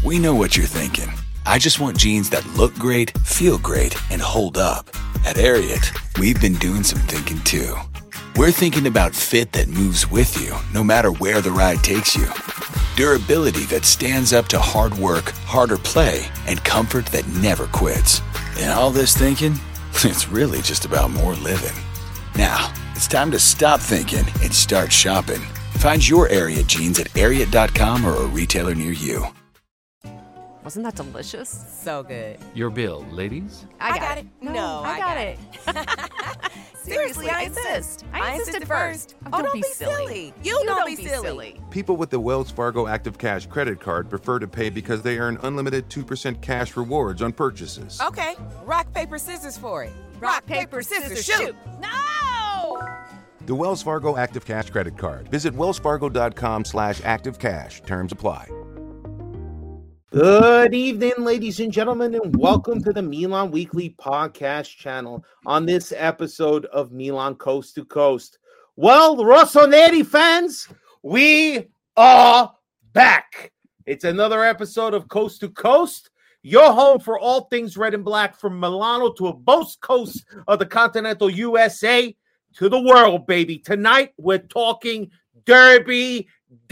We know what you're thinking. I just want jeans that look great, feel great, and hold up. At Ariat, we've been doing some thinking too. We're thinking about fit that moves with you, no matter where the ride takes you. Durability that stands up to hard work, harder play, and comfort that never quits. And all this thinking, it's really just about more living. Now, it's time to stop thinking and start shopping. Find your Ariat jeans at Ariat.com or a retailer near you. Wasn't that delicious? So good. Your bill, ladies? I got it. No, I got it. Seriously, I insist. I insisted first. Oh, don't be silly. You don't be silly. People with the Wells Fargo Active Cash credit card prefer to pay because they earn unlimited 2% cash rewards on purchases. Okay, rock, paper, scissors for it. Rock, paper, scissors, shoot. No! The Wells Fargo Active Cash credit card. Visit wellsfargo.com/activecash. Terms apply. Good evening, ladies and gentlemen, and welcome to the Milan Weekly Podcast channel on this episode of Milan Coast to Coast. Well, Rossoneri fans, we are back. It's another episode of Coast to Coast, your home for all things red and black from Milano to both coasts of the continental USA to the world, baby. Tonight, we're talking Derby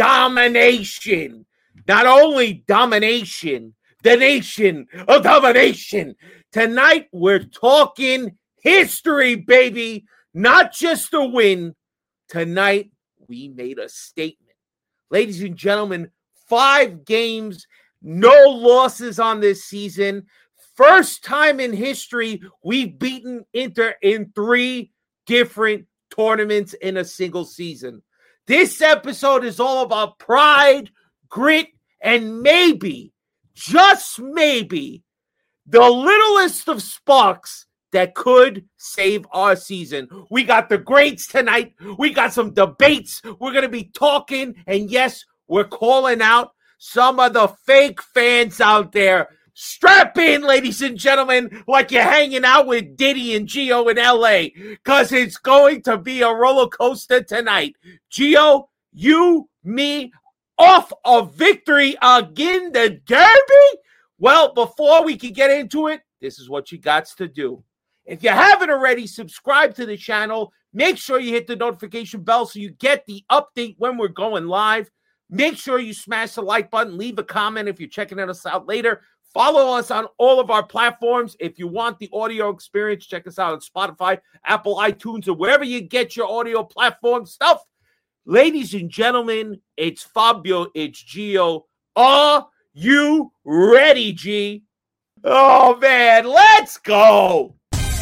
domination. Not only domination, the nation of domination. Tonight, we're talking history, baby. Not just a win. Tonight, we made a statement. Ladies and gentlemen, 5 games, no losses on this season. First time in history, we've beaten Inter in 3 different tournaments in a single season. This episode is all about pride, grit, and maybe, just maybe, the littlest of sparks that could save our season. We got the greats tonight. We got some debates. We're going to be talking, and yes, we're calling out some of the fake fans out there. Strap in, ladies and gentlemen, like you're hanging out with Diddy and Gio in L.A., because it's going to be a roller coaster tonight. Gio, you, me, off a victory again, the Derby? Well, before we can get into it, this is what you got to do. If you haven't already, subscribe to the channel. Make sure you hit the notification bell so you get the update when we're going live. Make sure you smash the like button. Leave a comment if you're checking us out later. Follow us on all of our platforms. If you want the audio experience, check us out on Spotify, Apple, iTunes, or wherever you get your audio platform stuff. Ladies and gentlemen, it's Fabio, it's Gio. Are you ready, G? Oh, man, let's go.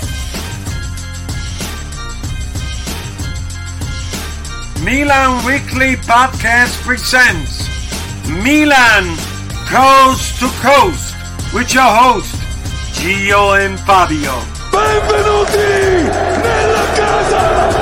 Milan Weekly Podcast presents Milan Coast to Coast with your host, Gio and Fabio. Benvenuti nella casa!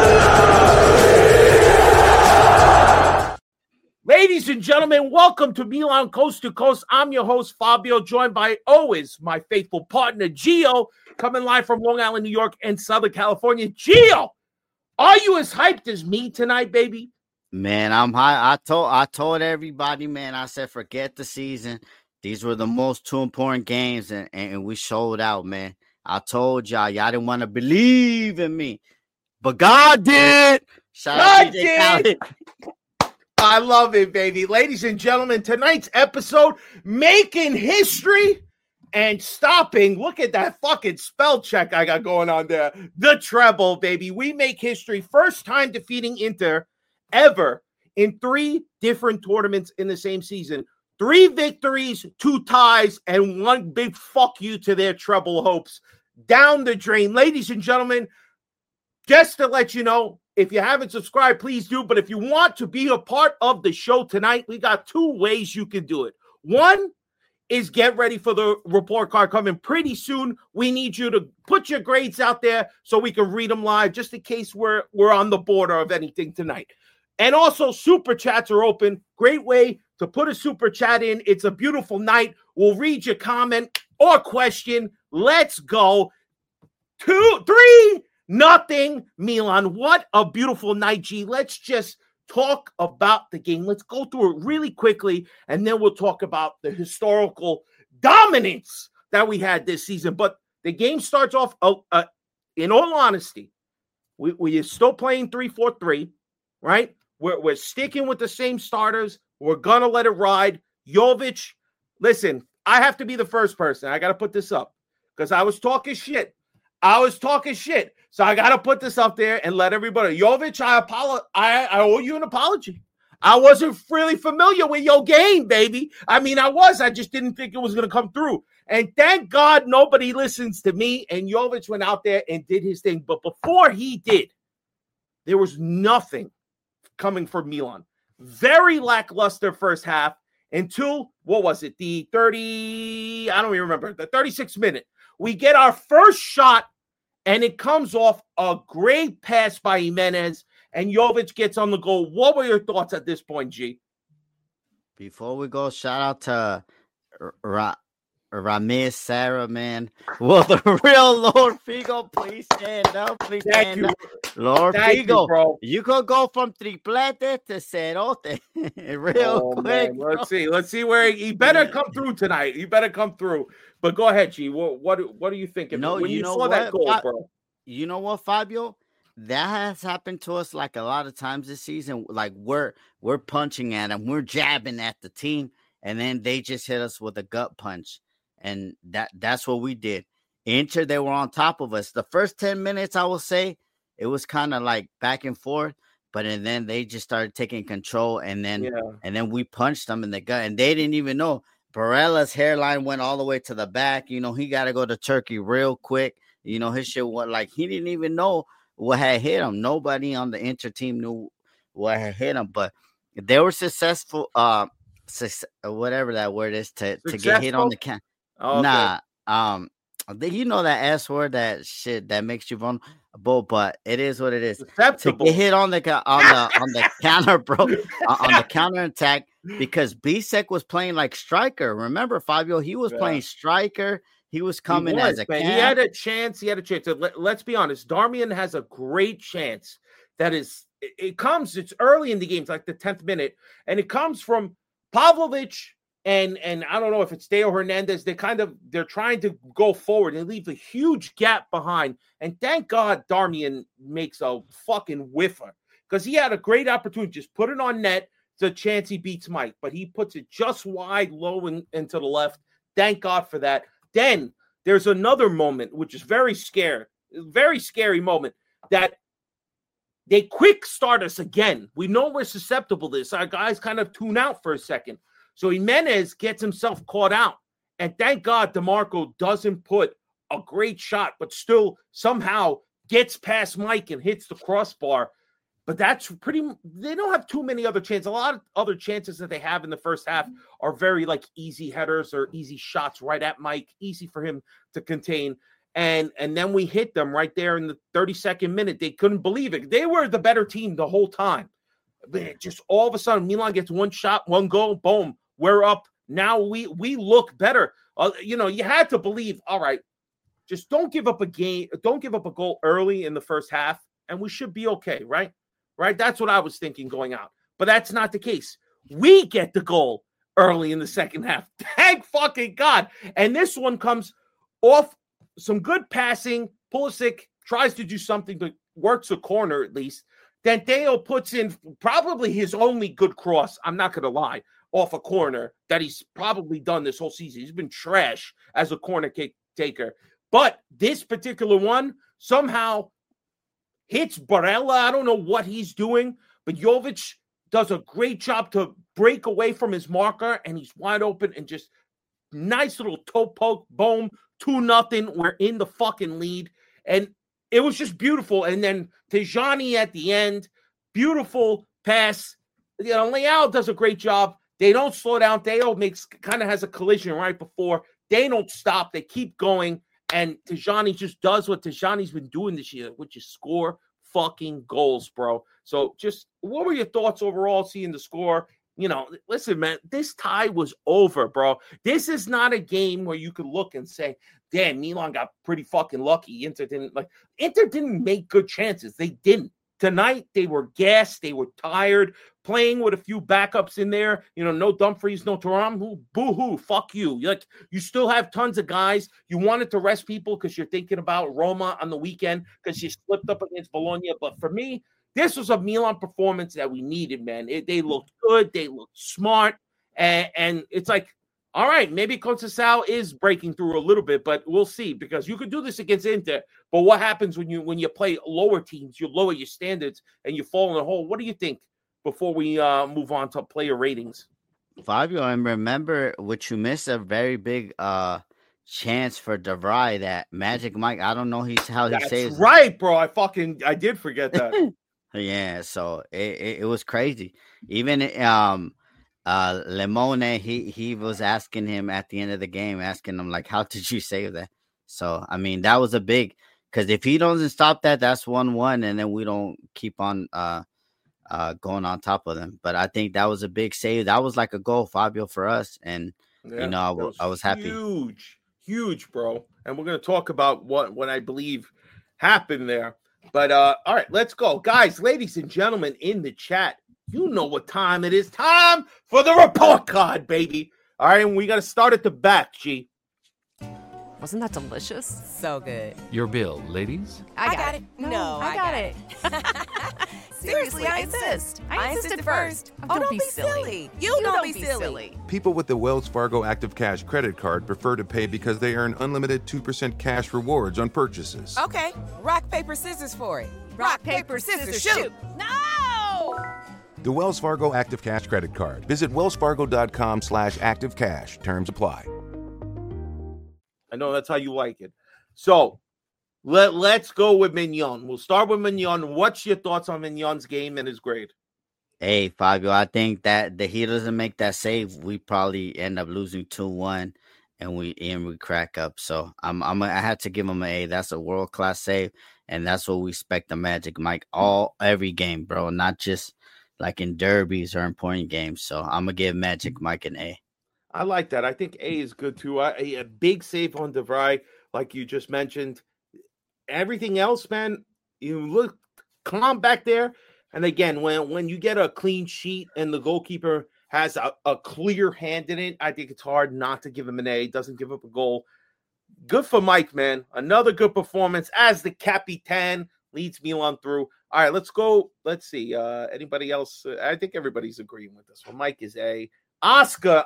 Ladies and gentlemen, welcome to Milan Coast to Coast. I'm your host, Fabio, joined by always my faithful partner, Gio, coming live from Long Island, New York, and Southern California. Gio, are you as hyped as me tonight, baby? Man, I'm high. I told everybody, man, I said, forget the season. These were the most 2 important games, and we showed out, man. I told y'all didn't want to believe in me, but God did. Shout out to DJ Khaled. I love it, baby. Ladies and gentlemen, tonight's episode, making history and stopping. Look at that fucking spell check I got going on there. The treble, baby. We make history. First time defeating Inter ever in 3 different tournaments in the same season. 3 victories, 2 ties, and 1 big fuck you to their treble hopes. Down the drain. Ladies and gentlemen, just to let you know, if you haven't subscribed, please do. But if you want to be a part of the show tonight, we got 2 ways you can do it. One is get ready for the report card coming pretty soon. We need you to put your grades out there so we can read them live, just in case we're on the border of anything tonight. And also, super chats are open. Great way to put a super chat in. It's a beautiful night. We'll read your comment or question. Let's go. 2-3 nothing Milan. What a beautiful night, G. Let's just talk about the game. Let's go through it really quickly, and then we'll talk about the historical dominance that we had this season. But the game starts off, in all honesty, we are still playing 3-4-3, right? We're sticking with the same starters. We're going to let it ride. Jovic, listen, I have to be the first person. I got to put this up because I was talking shit. So I got to put this up there and let everybody. Jovic, I owe you an apology. I wasn't really familiar with your game, baby. I mean, I just didn't think it was going to come through. And thank God nobody listens to me. And Jovic went out there and did his thing. But before he did, there was nothing coming from Milan. Very lackluster first half until, what was it? The 36th minute. We get our first shot, and it comes off a great pass by Jimenez, and Jovic gets on the goal. What were your thoughts at this point, G? Before we go, shout out to Ramirez Sarah, man. Will the real Lord Figo please stand up? Please stand up. Lord Figo, bro. You could go from triplete to cerote real quick. Man. Let's see where he better come through tonight. He better come through. But go ahead, G. What are you thinking? No, when you saw know that goal, bro? You know what, Fabio? That has happened to us like a lot of times this season. Like we're punching at them, we're jabbing at the team, and then they just hit us with a gut punch. And that's what we did. Inter, they were on top of us. The first 10 minutes, I will say, it was kind of like back and forth, but and then they just started taking control, and then we punched them in the gut, and they didn't even know. Barella's hairline went all the way to the back. You know, he got to go to Turkey real quick. You know, his shit was like he didn't even know what had hit him. Nobody on the Inter team knew what had hit him, but they were successful. Whatever that word is to get hit on the can. Oh, nah, you know that S word, that shit that makes you vulnerable, but it is what it is. Acceptable. To get hit on the counter, bro, on the counter attack, because Bisek was playing like striker. Remember, Fabio, he was playing striker. He was coming as a man. He had a chance. Let's be honest. Darmian has a great chance. It's early in the game, it's like the 10th minute, and it comes from Pavlovic. And I don't know if it's Theo Hernandez. They're trying to go forward and leave a huge gap behind. And thank God Darmian makes a fucking whiffer, because he had a great opportunity. Just put it on net. It's a chance he beats Mike, but he puts it just wide, low into the left. Thank God for that. Then there's another moment, which is very scary moment, that they quick start us again. We know we're susceptible to this. Our guys kind of tune out for a second. So Jimenez gets himself caught out. And thank God DeMarco doesn't put a great shot, but still somehow gets past Mike and hits the crossbar. But they don't have too many other chances. A lot of other chances that they have in the first half are very like easy headers or easy shots right at Mike, easy for him to contain. And then we hit them right there in the 32nd minute. They couldn't believe it. They were the better team the whole time. But just all of a sudden, Milan gets one shot, one goal, boom. We're up. Now we look better. You had to believe, all right, just don't give up a game. Don't give up a goal early in the first half, and we should be okay, right? Right? That's what I was thinking going out. But that's not the case. We get the goal early in the second half. Thank fucking God. And this one comes off some good passing. Pulisic tries to do something, but works the corner at least. Then Theo puts in probably his only good cross, I'm not going to lie, off a corner that he's probably done this whole season. He's been trash as a corner kick taker. But this particular one somehow hits Barella. I don't know what he's doing, but Jovic does a great job to break away from his marker, and he's wide open and just nice little toe poke, boom, 2-0. We're in the fucking lead. And it was just beautiful. And then Tijani at the end, beautiful pass. Leao does a great job. They don't slow down. Theo kind of has a collision right before. They don't stop. They keep going. And Tijani just does what Tijani's been doing this year, which is score fucking goals, bro. So just what were your thoughts overall seeing the score? Listen, man, this tie was over, bro. This is not a game where you could look and say, damn, Milan got pretty fucking lucky. Inter didn't make good chances. They didn't. Tonight, they were gassed. They were tired, playing with a few backups in there. No Dumfries, no Thuram. Boo-hoo, fuck you. You still have tons of guys. You wanted to rest people because you're thinking about Roma on the weekend because she slipped up against Bologna. But for me, this was a Milan performance that we needed, man. They looked good. They looked smart. And it's like, all right, maybe Conceição is breaking through a little bit, but we'll see because you could do this against Inter. But what happens when you play lower teams? You lower your standards and you fall in the hole. What do you think before we move on to player ratings? Fabio, and remember what you missed a very big chance for De Vrij that Magic Mike. I don't know how he says. That's right, bro. I did forget that. Yeah, so it was crazy. Even Lemone, he was asking him at the end of the game, asking him like, how did you save that? So I mean, that was a big, because if he doesn't stop that, that's 1-1, and then we don't keep on going on top of them. But I think that was a big save. That was like a goal, Fabio, for us, and I was happy. Huge, bro. And we're gonna talk about what I believe happened there. But all right, let's go, guys, ladies and gentlemen in the chat. You know what time it is. Time for the report card, baby. All right, and we got to start at the back, G. Wasn't that delicious? So good. Your bill, ladies? I got it. No, I got it. Seriously, I insist. I insisted first. Oh, don't be silly. You don't be silly. People with the Wells Fargo Active Cash credit card prefer to pay because they earn unlimited 2% cash rewards on purchases. Okay, rock, paper, scissors for it. Rock, paper, scissors, shoot. No! The Wells Fargo Active Cash credit card. Visit wellsfargo.com/activecash. Terms apply. I know that's how you like it. So let's go with Mignon. We'll start with Mignon. What's your thoughts on Mignon's game and his grade? Hey, Fabio, I think that if he doesn't make that save, we probably end up losing 2-1, and we crack up. So I had to give him an A. That's a world-class save, and that's what we expect the Magic Mike every game, bro, not just like in derbies or important games. So I'm gonna give Magic Mike an A. I like that. I think A is good too. A big save on De Vrij, like you just mentioned. Everything else, man, you look calm back there. And again, when you get a clean sheet and the goalkeeper has a clear hand in it, I think it's hard not to give him an A. Doesn't give up a goal. Good for Mike, man. Another good performance as the Capitan leads Milan through. All right, let's go. Let's see. Anybody else? I think everybody's agreeing with this one. Mike is A. Oscar,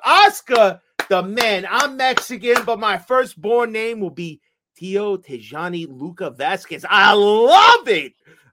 the man. I'm Mexican, but my firstborn name will be Tio Tejani Luca Vasquez. I love it.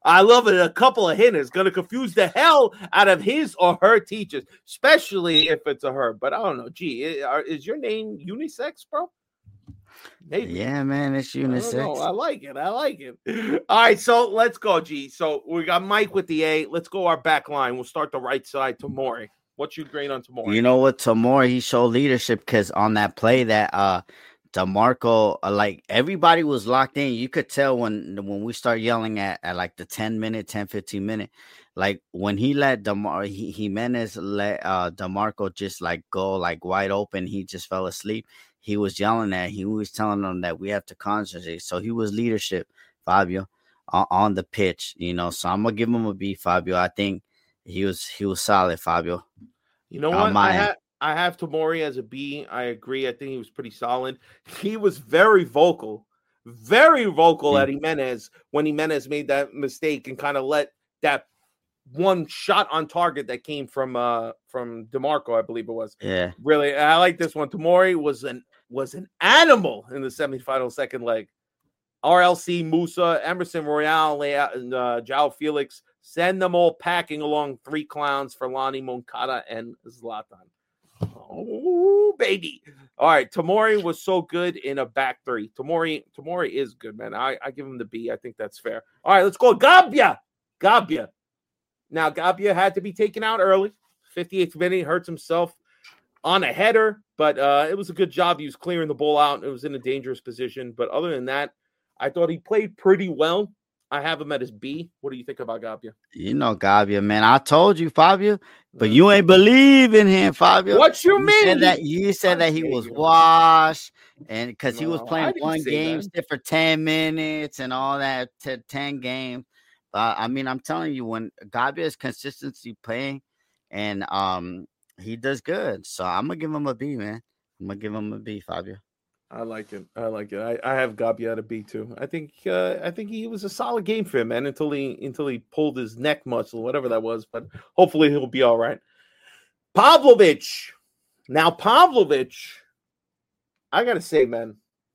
A couple of hitters. Going to confuse the hell out of his or her teachers, especially if it's a her. But I don't know. Gee, is your name unisex, bro? Maybe. Yeah, man, it's unisex. I like it. All right, so let's go, G. So we got Mike with the A. Let's go our back line. We'll start the right side. Tomori. What's your grade on Tomori? You know what, Tomori, he showed leadership because on that play that DeMarco, like everybody was locked in. You could tell when we start yelling at like the 15 minute, like when he let Jimenez let DeMarco just like go like wide open, he just fell asleep. He was yelling at, he was telling them that we have to concentrate. So he was leadership, Fabio, on the pitch, So I'm gonna give him a B, Fabio. I think he was solid, Fabio. You know what? I have Tomori as a B. I agree. I think he was pretty solid. He was very vocal at Jimenez when Jimenez made that mistake and kind of let that one shot on target that came from DeMarco, I believe it was. Yeah. Really, I like this one. Tomori was an animal in the semifinal second leg. RLC, Musa, Emerson Royale, and João Felix, send them all packing along 3 clowns for Lani, Moncada, and Zlatan. Oh, baby. All right, Tomori was so good in a back three. Tomori is good, man. I give him the B. I think that's fair. All right, let's go. Gabbia. Now, Gabbia had to be taken out early. 58th minute, hurts himself on a header, but it was a good job. He was clearing the ball out. It was in a dangerous position. But other than that, I thought he played pretty well. I have him at his B. What do you think about Gabbia? Gabbia, man. I told you, Fabio, but you ain't believe in him, Fabio. What you mean? You said that he was washed, and because he was playing one game for 10 minutes and all that, 10 games. I mean, I'm telling you, when Gabbia is consistency playing, and he does good. So I'm gonna give him a B, man. I'm gonna give him a B, Fabio. I like it. I have Gabbia at a B too. I think he was a solid game for him, man, until he pulled his neck muscle, whatever that was. But hopefully he'll be all right. Pavlovic. Now Pavlovic, I gotta say, man,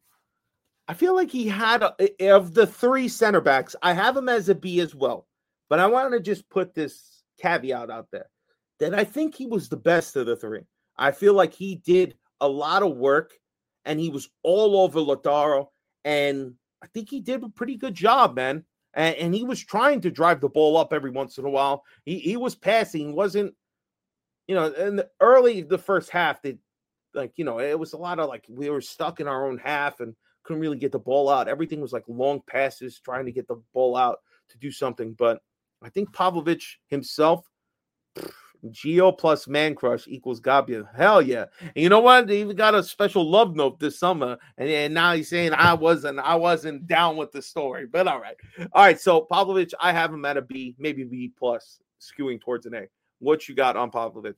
I feel like he had of the three center backs, I have him as a B as well. But I want to just put this caveat out there that I think he was the best of the three. I feel like he did a lot of work. And he was all over Lautaro. And I think he did a pretty good job, man. And he was trying to drive the ball up every once in a while. He was passing. He wasn't, in the first half, it was a lot of we were stuck in our own half and couldn't really get the ball out. Everything was like long passes, trying to get the ball out to do something. But I think Pavlovic himself, Gio plus man crush equals Gabbia. Hell yeah. And you know what? They even got a special love note this summer. And now he's saying I wasn't down with the story. But all right. All right. So Pavlovic, I have him at a B, maybe B plus, skewing towards an A. What you got on Pavlovic?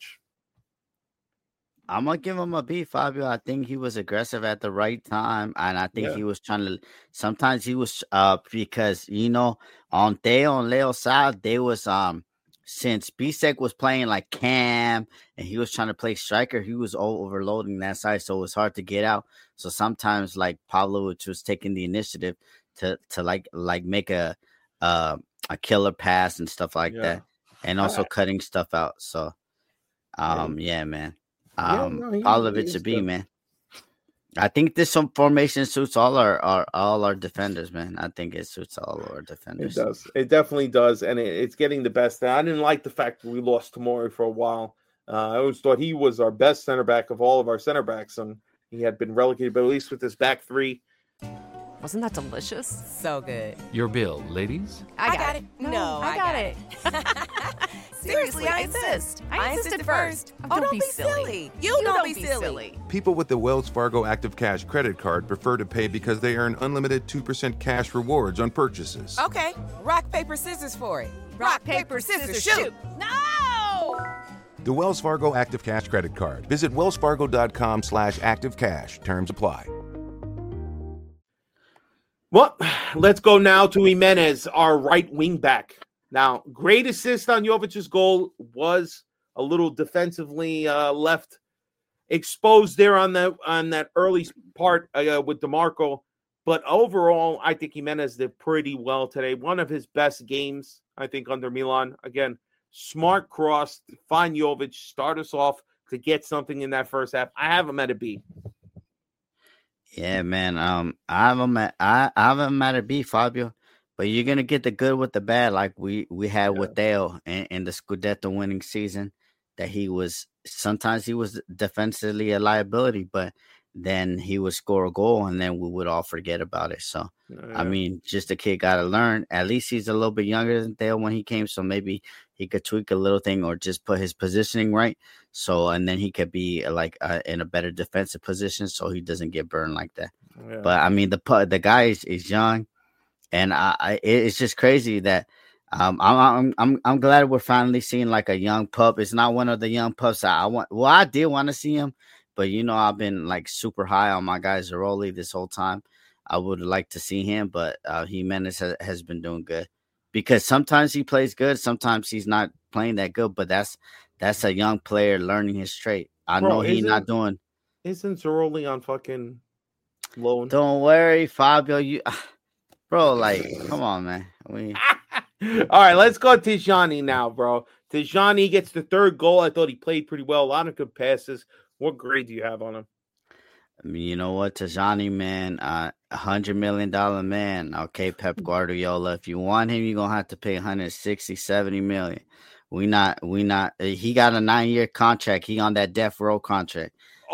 I'm gonna give him a B, Fabio. I think he was aggressive at the right time, and I think he was trying to. Sometimes he was because on Theo and Leo's side, they was since Bisek was playing like Cam and he was trying to play striker, he was overloading that side, so it was hard to get out. So sometimes like Pavlovic was taking the initiative to like make a killer pass and stuff like that, and also cutting stuff out. So yeah, man. Pavlovic should be, man. I think this formation suits all our defenders, man. I think it suits all our defenders. It does. It definitely does, and it's getting the best. I didn't like the fact that we lost Tomori for a while. I always thought he was our best center back of all of our center backs, and he had been relegated, but at least with this back three. Wasn't that delicious? So good. Your bill, ladies. I got it. No, I got it. Seriously, I insist. I insisted first. Oh, don't be silly. You don't be silly. People with the Wells Fargo Active Cash credit card prefer to pay because they earn unlimited 2% cash rewards on purchases. Okay, rock, paper, scissors for it. Rock, paper, scissors, shoot. No! The Wells Fargo Active Cash credit card. Visit wellsfargo.com/activecash. Terms apply. Well, let's go now to Jimenez, our right wing back. Now, great assist on Jovic's goal, was a little defensively left exposed there on that early part with DeMarco. But overall, I think Jimenez did pretty well today. One of his best games, I think, under Milan. Again, smart cross, find Jovic, start us off to get something in that first half. I have him at a B. Yeah, man. I have him at a B, Fabio. But you're gonna get the good with the bad, like we had with Theo in the Scudetto winning season. That sometimes he was defensively a liability, but then he would score a goal, and then we would all forget about it. So, I mean, just the kid got to learn. At least he's a little bit younger than Theo when he came, so maybe he could tweak a little thing or just put his positioning right. So, and then he could be in a better defensive position, so he doesn't get burned like that. Yeah. But I mean, the guy is young, and it's just crazy that I'm glad we're finally seeing like a young pup. It's not one of the young pups I did want to see him. But, I've been, like, super high on my guy Zaroli this whole time. I would like to see him, but Jimenez has been doing good. Because sometimes he plays good, sometimes he's not playing that good, but that's a young player learning his trade. I know he's not doing. Isn't Zaroli on fucking loan? Don't worry, Fabio. Bro, like, come on, man. All right, let's go Tijani now, bro. Tijani gets the third goal. I thought he played pretty well. A lot of good passes. What grade do you have on him? I mean, you know what, Tijani, man, $100 million man. Okay, Pep Guardiola. If you want him, you're gonna have to pay 160, 70 million. We not. He got a 9-year contract. He on that death row contract.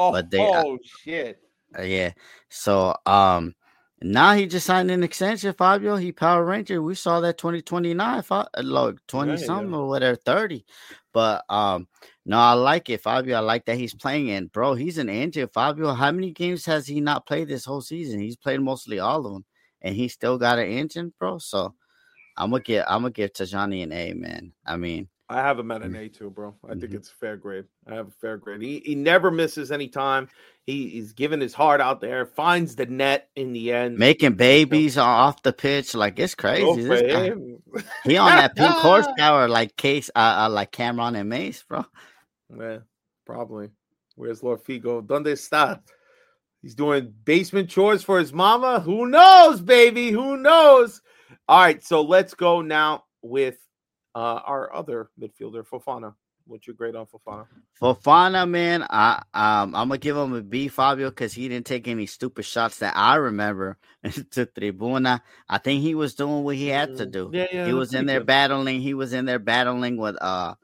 Shit. Yeah. So now he just signed an extension, Fabio. He Power Ranger. We saw that 2029, 20 something or whatever, 30. But no, I like it, Fabio. I like that he's playing. And bro, he's an engine, Fabio. How many games has he not played this whole season? He's played mostly all of them, and he still got an engine, bro. So I'm gonna give Tajani an A, man. I mean, I have him at an A too, bro. I think it's a fair grade. I have a fair grade. He never misses any time. He's giving his heart out there, finds the net in the end. Making babies off the pitch, like it's crazy. This guy, he on that peak horsepower like like Cameron and Mace, bro. Yeah, probably. Where's Lord Figo? ¿Dónde está? He's doing basement chores for his mama. Who knows, baby? Who knows? All right, so let's go now with our other midfielder, Fofana. What's your grade on Fofana? Fofana, man, I'm gonna give him a B, Fabio, because he didn't take any stupid shots that I remember to Tribuna. I think he was doing what he had to do. Yeah, he was in there battling. He was in there battling with I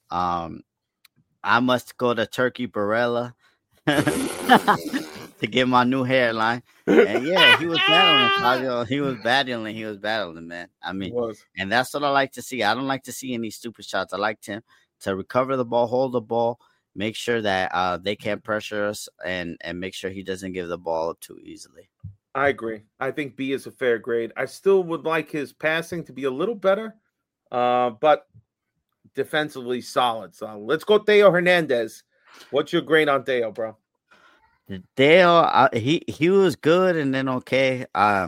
must go to Turkey Barella to get my new hairline. And yeah, he was battling, Fabio. He was battling, man. I mean, and that's what I like to see. I don't like to see any stupid shots. I like him to recover the ball, hold the ball, make sure that they can't pressure us, and make sure he doesn't give the ball up too easily. I agree. I think B is a fair grade. I still would like his passing to be a little better, but defensively solid. So let's go Theo Hernandez. What's your grade on Theo, bro? Theo, he was good and then okay.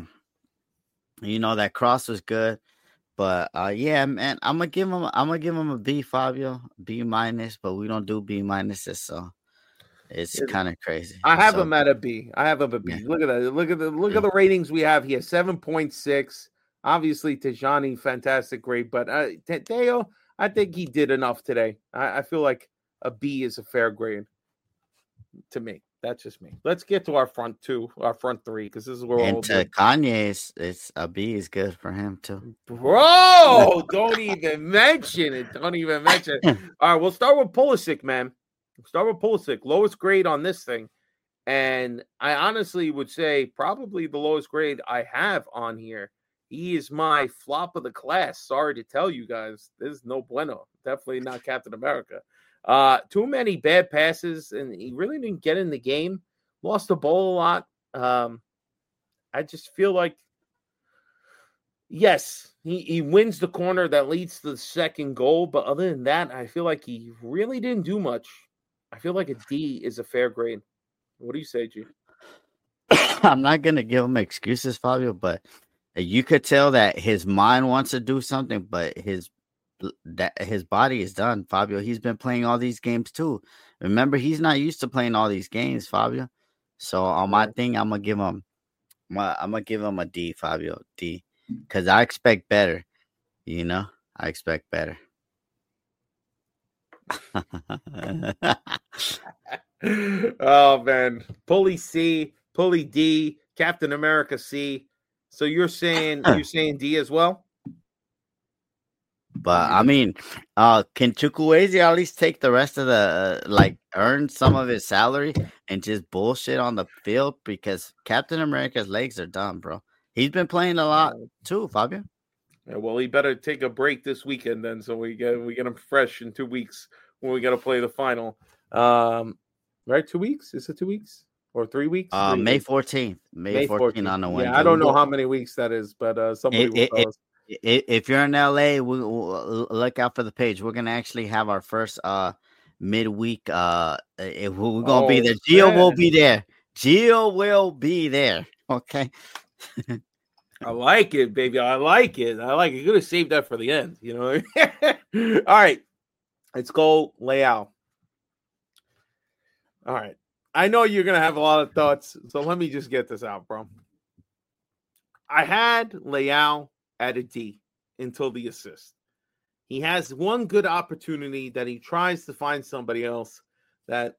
That cross was good. But yeah, man, I'm gonna give him a B, Fabio, B minus, but we don't do B minuses, so it's kind of crazy. I have him at a B. I have him at B. Yeah. Look at that. Look at the ratings we have here. 7.6. Obviously, Tajani, fantastic grade, but Theo, I think he did enough today. I feel like a B is a fair grade to me. That's just me. Let's get to our front three, because this is where and to Kanye, it's a B is good for him too. Bro, don't even mention it. Don't even mention it. All right, we'll start with Pulisic, man. Lowest grade on this thing. And I honestly would say probably the lowest grade I have on here. He is my flop of the class. Sorry to tell you guys. This is no bueno. Definitely not Captain America. Too many bad passes, and he really didn't get in the game. Lost the ball a lot. I just feel like, yes, he wins the corner that leads to the second goal, but other than that, I feel like he really didn't do much. I feel like a D is a fair grade. What do you say, G? I'm not gonna give him excuses, Fabio, but you could tell that his mind wants to do something, but his body is done, Fabio. He's been playing all these games too. Remember, he's not used to playing all these games, Fabio. So on my thing, I'm gonna give him a D, Fabio, D, because I expect better. I expect better. Oh man, Pulley C, Pulley D, Captain America C. So you're saying D as well? But I mean, can Chukwueze at least take the rest of the earn some of his salary and just bullshit on the field, because Captain America's legs are done, bro. He's been playing a lot too, Fabio. Yeah, well, he better take a break this weekend then, so we get him fresh in 2 weeks when we got to play the final. Right, 2 weeks? Is it 2 weeks or 3 weeks? May 14th. May 14th on the Wednesday. Yeah, I don't know how many weeks that is, but somebody will tell us. If you're in LA, we'll look out for the page. We're gonna actually have our first midweek. We're gonna be there. Gio will be there. Gio will be there. Okay. I like it, baby. I like it. You could have saved that for the end. All right, let's go Leao. All right. I know you're gonna have a lot of thoughts, so let me just get this out, bro. I had Leao at a D until the assist. He has one good opportunity that he tries to find somebody else but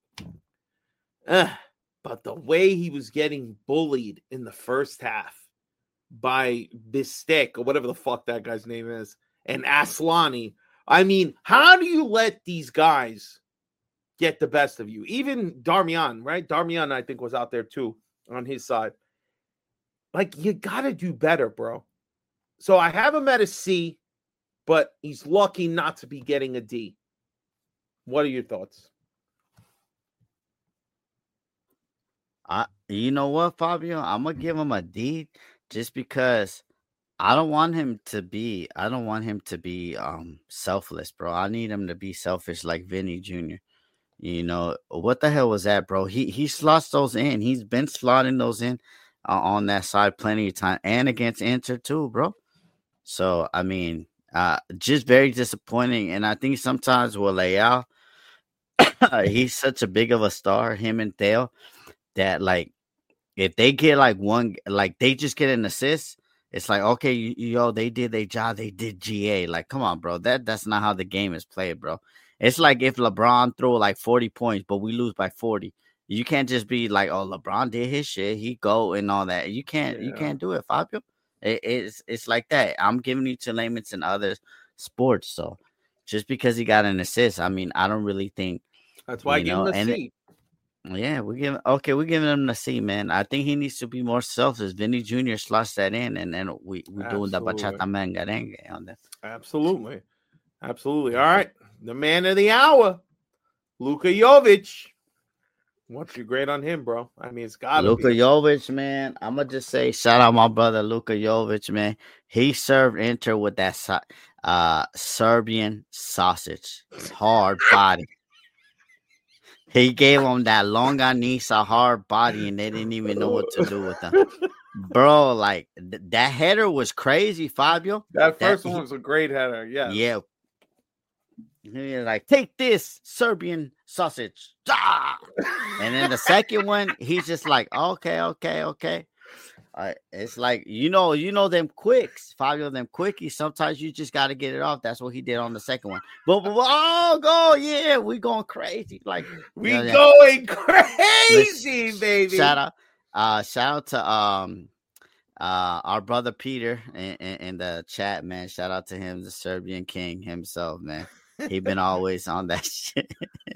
the way he was getting bullied in the first half by Bistek or whatever the fuck that guy's name is and Aslani. I mean, how do you let these guys get the best of you? Even Darmian, right? Darmian, I think, was out there too on his side. You got to do better, bro. So I have him at a C, but he's lucky not to be getting a D. What are your thoughts? You know what, Fabio? I'm going to give him a D just because I don't want him to be selfless, bro. I need him to be selfish like Vinny Jr. You know, what the hell was that, bro? He slots those in. He's been slotting those in on that side plenty of time and against Inter too, bro. So, I mean, just very disappointing. And I think sometimes with Leao, he's such a big of a star, him and Theo, that like if they get like they just get an assist, it's like, okay, yo, they did their job, they did GA. Like, come on, bro. That's not how the game is played, bro. It's like if LeBron threw like 40 points, but we lose by 40. You can't just be like, oh, LeBron did his shit, he go and all that. You can't do it, Fabio. It's like that. I'm giving you to layman's and other sports. So just because he got an assist, I mean, I don't really think that's why I give him a C. Yeah, we're giving him the C, man. I think he needs to be more selfish. Vinny Jr. slots that in, and then we doing the bachata merengue on that. Absolutely. All right, the man of the hour, Luka Jovic. What's your grade on him, bro? I mean, it's got to be. Luka Jovic, man. I'm gonna just say, shout out my brother Luka Jovic, man. He served Inter with that Serbian sausage, hard body. He gave him that longanisa hard body, and they didn't even know what to do with him. Bro, like, that header was crazy, Fabio. That first one was a great header, yeah. Yeah. He was like, take this Serbian sausage. Ah! And then the second one, he's just like, okay. It's like, you know them quicks, Fabio, them quickies. Sometimes you just got to get it off. That's what he did on the second one. But yeah, we going crazy. Like, going crazy, baby. Shout out to our brother Peter in the chat, man. Shout out to him, the Serbian king himself, man. He been always on that shit.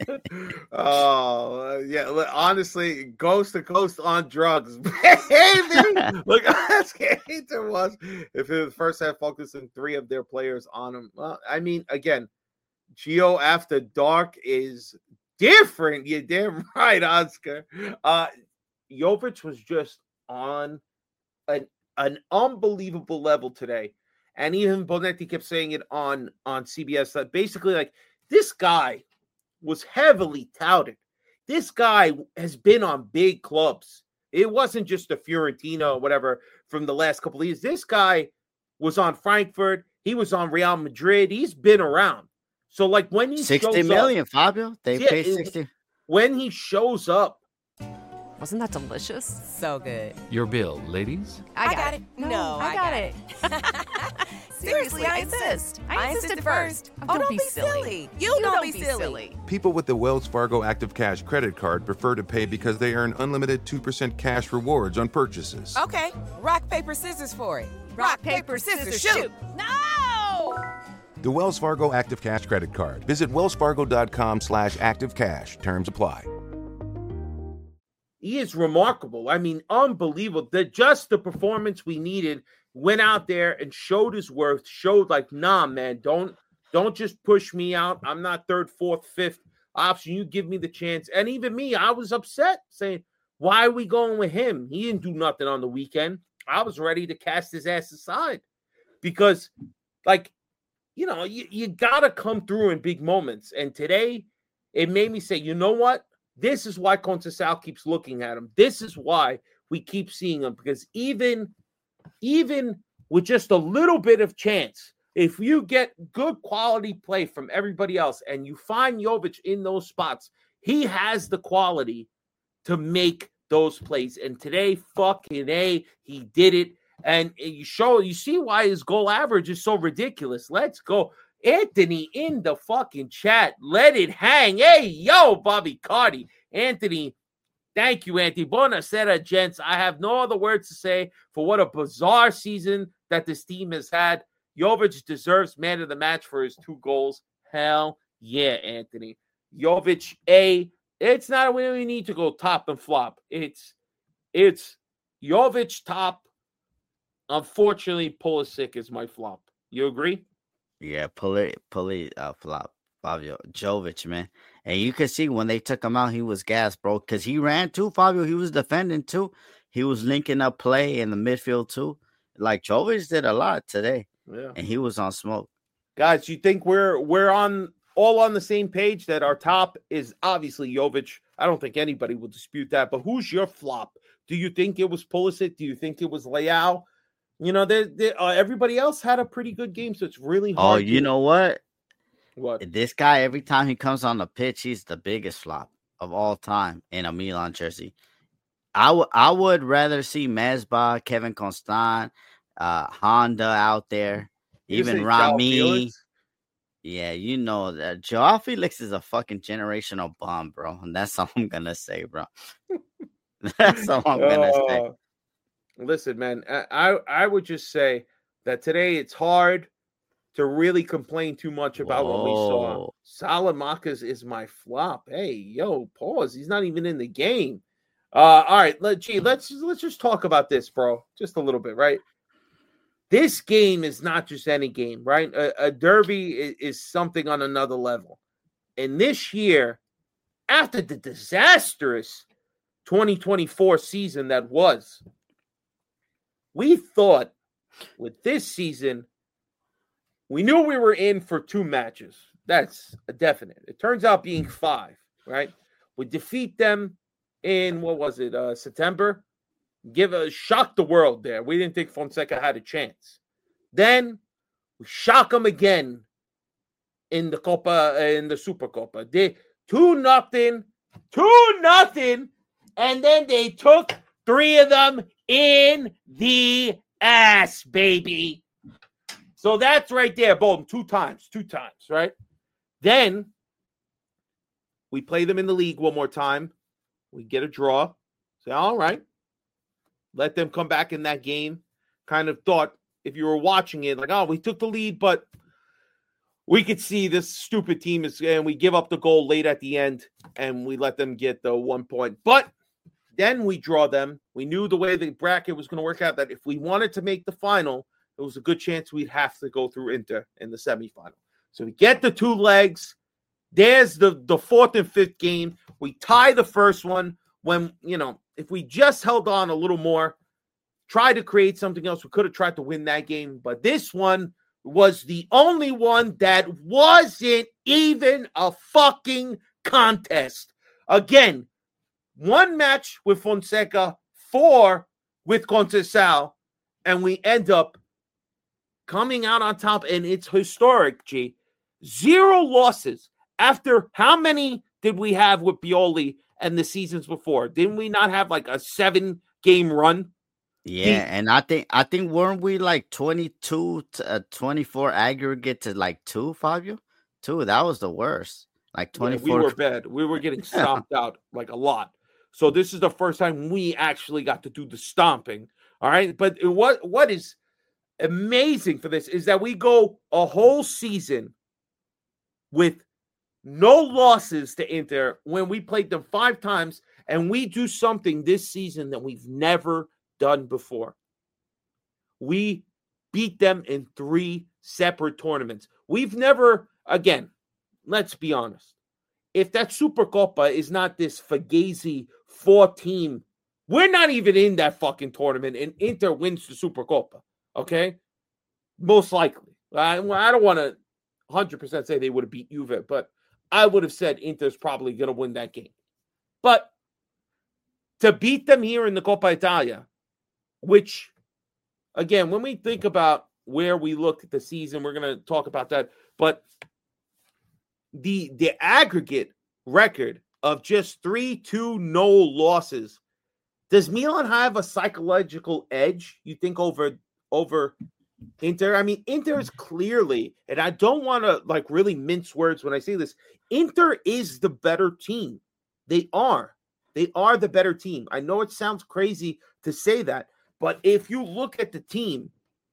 Yeah. Honestly, coast to coast on drugs, baby. Look, as Inter was, if it was first half focusing 3 of their players on him. Well, I mean, again, Gio after dark is different. You're damn right, Oscar. Jovic was just on an unbelievable level today. And even Bonetti kept saying it on CBS that basically, like, this guy was heavily touted. This guy has been on big clubs. It wasn't just a Fiorentina or whatever from the last couple of years. This guy was on Frankfurt. He was on Real Madrid. He's been around. So, like, when he 60 million, Fabio. They paid 60. When he shows up. Wasn't that delicious? So good. Your bill, ladies. I got it. No, I got it. Seriously, I insist. I insisted first. Oh, don't be silly. You don't be silly. People with the Wells Fargo Active Cash credit card prefer to pay because they earn unlimited 2% cash rewards on purchases. Okay, rock, paper, scissors for it. Rock, paper, scissors, shoot. No! The Wells Fargo Active Cash credit card. Visit wellsfargo.com/activecash. Terms apply. He is remarkable. I mean, unbelievable. Just the performance we needed, went out there and showed his worth, showed like, nah, man, don't just push me out. I'm not 3rd, 4th, 5th option. You give me the chance. And even me, I was upset saying, why are we going with him? He didn't do nothing on the weekend. I was ready to cast his ass aside because, like, you got to come through in big moments. And today it made me say, you know what? This is why Conceição keeps looking at him. This is why we keep seeing him, because even with just a little bit of chance, if you get good quality play from everybody else and you find Jovic in those spots, he has the quality to make those plays. And today, fucking A, he did it. And you see why his goal average is so ridiculous. Let's go. Anthony in the fucking chat. Let it hang. Hey, yo, Bobby Cardi. Anthony, thank you, Anthony. Buonasera, gents. I have no other words to say for what a bizarre season that this team has had. Jovic deserves man of the match for his 2 goals. Hell yeah, Anthony. Jovic, it's not a win we need to go top and flop. It's Jovic top. Unfortunately, Pulisic is my flop. You agree? Yeah, flop, Fabio. Jovic, man. And you can see when they took him out, he was gassed, bro, because he ran too, Fabio. He was defending too. He was linking up play in the midfield too. Like Jovic did a lot today, Yeah. and he was on smoke. Guys, you think we're all on the same page that our top is obviously Jovic? I don't think anybody will dispute that. But who's your flop? Do you think it was Pulisic? Do you think it was Leao? You know, everybody else had a pretty good game, so it's really hard. Oh, you know what? What? This guy, every time he comes on the pitch, he's the biggest flop of all time in a Milan jersey. I would rather see Mesbah, Kevin Constant, Honda out there, even Rami. Yeah, you know that Joao Felix is a fucking generational bomb, bro. And that's all I'm gonna say, bro. That's all I'm gonna say. Listen, man, I would just say that today it's hard to really complain too much about what we saw. Salamakas is my flop. Hey, yo, pause. He's not even in the game. All right, let's just talk about this, bro. Just a little bit, right? This game is not just any game, right? A derby is something on another level. And this year, after the disastrous 2024 season that was, we thought with this season, we knew we were in for 2 matches. That's a definite. It turns out being 5, right? We defeat them in, September? Shock the world there. We didn't think Fonseca had a chance. Then we shock them again in the Supercopa. They 2-0, and then they took 3 of them in the ass, baby. So that's right there, boom, 2 times, right? Then we play them in the league one more time. We get a draw. Say, all right. Let them come back in that game. Kind of thought, if you were watching it, like, oh, we took the lead, but we could see this stupid team and we give up the goal late at the end, and we let them get the 1 point. But then we draw them. We knew the way the bracket was going to work out, that if we wanted to make the final, there was a good chance we'd have to go through Inter in the semifinal. So we get the 2 legs. There's the 4th and 5th game. We tie the first one when, if we just held on a little more, try to create something else, we could have tried to win that game. But this one was the only one that wasn't even a fucking contest. Again, 1 match with Fonseca, 4 with Conceição, and we end up coming out on top, and it's historic, G. 0 losses. After how many did we have with Pioli and the seasons before? Didn't we not have like a 7-game run? Yeah, and I think weren't we like 22 to 24 aggregate to like 2, Fabio? 2, that was the worst. Like 24. Yeah, we were bad. We were getting stomped out like a lot. So this is the first time we actually got to do the stomping. All right. But what is amazing for this is that we go a whole season with no losses to Inter when we played them 5 times, and we do something this season that we've never done before. We beat them in 3 separate tournaments. We've never, again, let's be honest. If that Supercopa is not this Fugazi 4-team, we're not even in that fucking tournament, and Inter wins the Supercopa, okay? Most likely. I don't want to 100% say they would have beat Juve, but I would have said Inter's probably going to win that game. But to beat them here in the Coppa Italia, which, again, when we think about where we look at the season, we're going to talk about that. But the aggregate record of just 3-2 no losses, does Milan have a psychological edge, you think, over Inter? I mean, Inter is clearly, and I don't want to like really mince words when I say this, Inter is the better team. They are the better team. I know it sounds crazy to say that, but if you look at the team,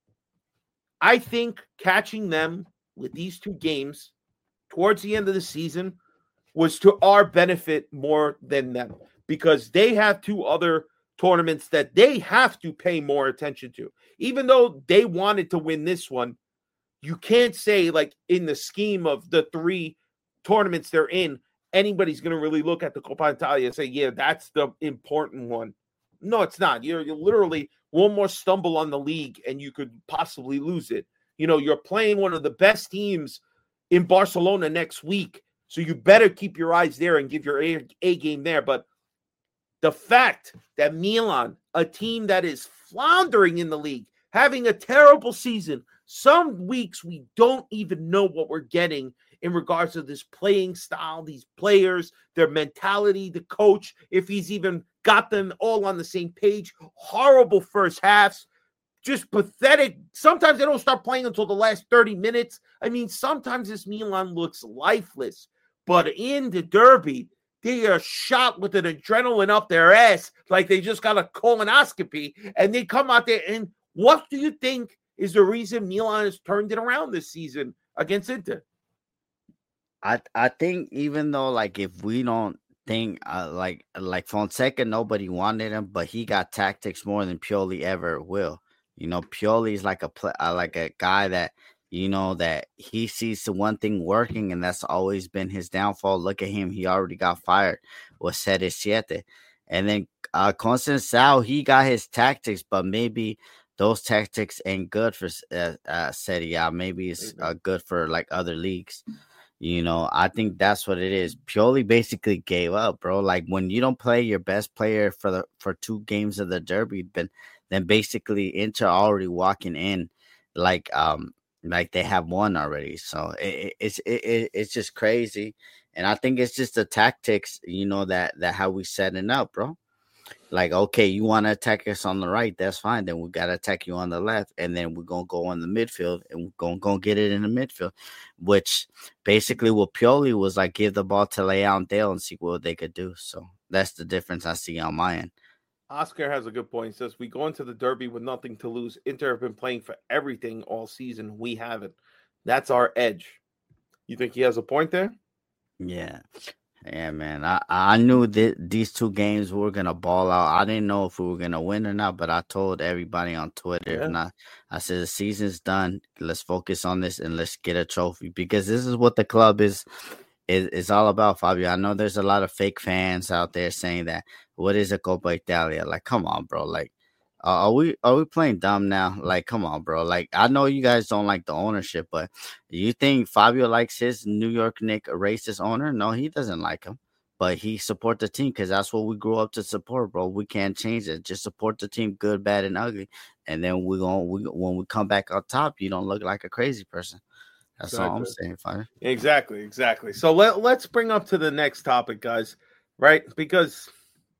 I think catching them with these 2 games towards the end of the season was to our benefit more than them, because they have 2 other tournaments that they have to pay more attention to. Even though they wanted to win this one, you can't say, like, in the scheme of the 3 tournaments they're in, anybody's going to really look at the Coppa Italia and say, yeah, that's the important one. No, it's not. You're literally one more stumble on the league and you could possibly lose it. You're playing one of the best teams in Barcelona next week, so you better keep your eyes there and give your A game there. But the fact that Milan, a team that is floundering in the league, having a terrible season, some weeks we don't even know what we're getting in regards to this playing style, these players, their mentality, the coach, if he's even got them all on the same page. Horrible first halves, just pathetic. Sometimes they don't start playing until the last 30 minutes. I mean, sometimes this Milan looks lifeless, but in the derby, they are shot with an adrenaline up their ass like they just got a colonoscopy, and they come out there. And what do you think is the reason Milan has turned it around this season against Inter? I think even though, like, if we don't think like Fonseca, nobody wanted him, but he got tactics more than Pioli ever will. Pioli is like a guy that that he sees the one thing working, and that's always been his downfall. Look at him; he already got fired with Serie Siete, and then Conceição, he got his tactics, but maybe those tactics ain't good for Serie A. Maybe it's good for like other leagues. I think that's what it is. Pioli basically gave up, bro. Like, when you don't play your best player for 2 games of the derby, then basically Inter already walking in like they have won already. So it's just crazy, and I think it's just the tactics, that how we setting up, bro. Like, okay, you want to attack us on the right, that's fine. Then we got to attack you on the left, and then we're going to go on the midfield, and we're going to get it in the midfield, which basically what Pioli was like, give the ball to Leao and Dale and see what they could do. So that's the difference I see on my end. Oscar has a good point. He says, we go into the derby with nothing to lose. Inter have been playing for everything all season. We haven't. That's our edge. You think he has a point there? Yeah. Yeah, man. I knew that these 2 games we were gonna ball out. I didn't know if we were gonna win or not, but I told everybody on Twitter, and I said the season's done. Let's focus on this and let's get a trophy, because this is what the club is all about, Fabio. I know there's a lot of fake fans out there saying that what is a Coppa Italia? Like, come on, bro. Like, are we playing dumb now? Like, come on, bro. Like, I know you guys don't like the ownership, but you think Fabio likes his New York Knicks racist owner? No, he doesn't like him, but he supports the team because that's what we grew up to support, bro. We can't change it. Just support the team, good, bad, and ugly, and then when we come back on top, you don't look like a crazy person. That's all I'm saying, Fabio. Exactly. So let's bring up to the next topic, guys. Right, because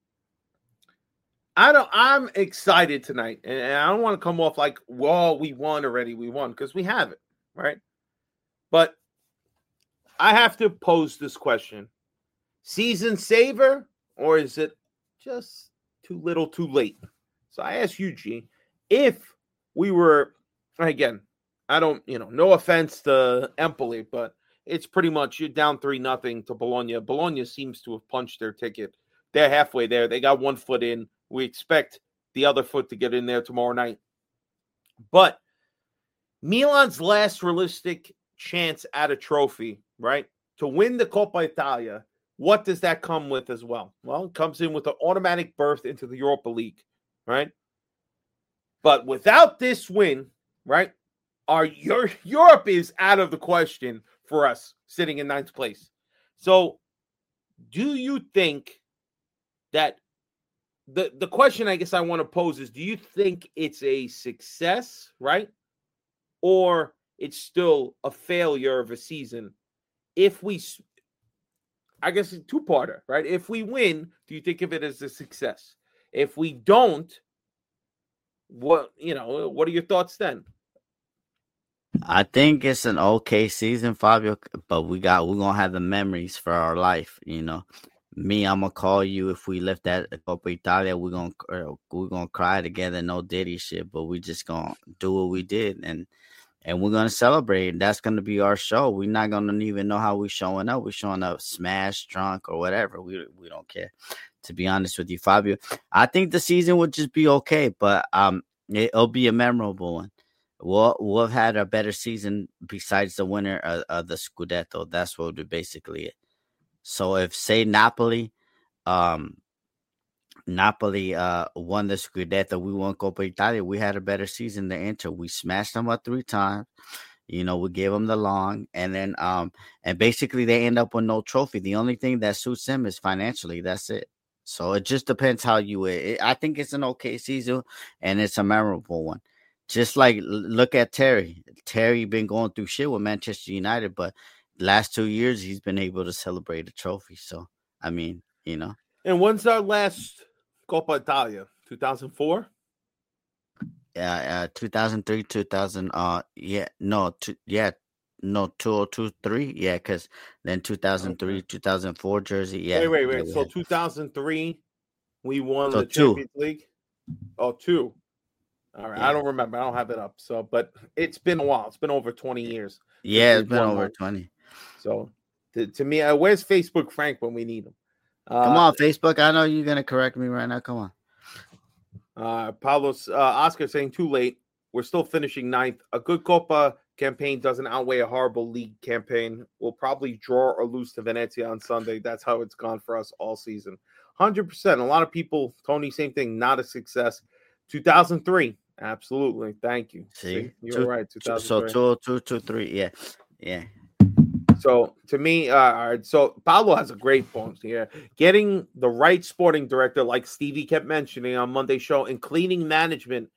I'm excited tonight, and I don't want to come off like, well, we won already. We won, because we haven't, right? But I have to pose this question. Season saver, or is it just too little too late? So I ask you, G, if we were, again, I don't, no offense to Empoli, but it's pretty much you're down 3-0 to Bologna. Bologna seems to have punched their ticket. They're halfway there. They got one foot in. We expect the other foot to get in there tomorrow night. But Milan's last realistic chance at a trophy, right, to win the Coppa Italia, what does that come with as well? Well, it comes in with an automatic berth into the Europa League, right? But without this win, right, Europe is out of the question for us sitting in 9th place. So do you think that the question I guess I want to pose is, do you think it's a success, right? Or it's still a failure of a season? If we, I guess it's a 2-parter, right? If we win, do you think of it as a success? If we don't, what are your thoughts then? I think it's an okay season, Fabio, but we're gonna have the memories for our life, Me, I'm gonna call you if we lift that Coppa Italia. We're gonna cry together, no Diddy shit, but we just gonna do what we did, and we're gonna celebrate. That's gonna be our show. We're not gonna even know how we're showing up. We're showing up smashed, drunk, or whatever. We don't care. To be honest with you, Fabio, I think the season would just be okay, but it'll be a memorable one. We'll have had a better season besides the winner of the Scudetto. That's what we're basically it. So if, say, Napoli Napoli won the Scudetto, we won Coppa Italia. We had a better season than Inter. We smashed them up 3 times. We gave them the long, and then and basically they end up with no trophy. The only thing that suits them is financially. That's it. So it just depends how I think it's an okay season, and it's a memorable one. Just like look at Terry. Terry been going through shit with Manchester United, but last 2 years he's been able to celebrate a trophy. So I mean, And when's our last Coppa Italia? 2004. 2003, 2000. 2023. Yeah, because then 2003, 2004 jersey. Yeah. Wait. So 2003, we won the Champions League. Oh, 2. All right. Yeah. I don't remember. I don't have it up. So, but it's been a while. It's been over 20 years. Yeah, it's been over 20. So, to me, where's Facebook Frank when we need him? Come on, Facebook. I know you're gonna correct me right now. Come on. Pablo's Oscar saying too late. We're still finishing 9th. A good Copa campaign doesn't outweigh a horrible league campaign. We'll probably draw or lose to Venezia on Sunday. That's how it's gone for us all season. 100%. A lot of people, Tony, same thing. Not a success. 2003. Absolutely. Thank you. See you're right. 2003. So 2003. Yeah. So to me, so Paulo has a great point here. Getting the right sporting director, like Stevie kept mentioning on Monday's show, and cleaning management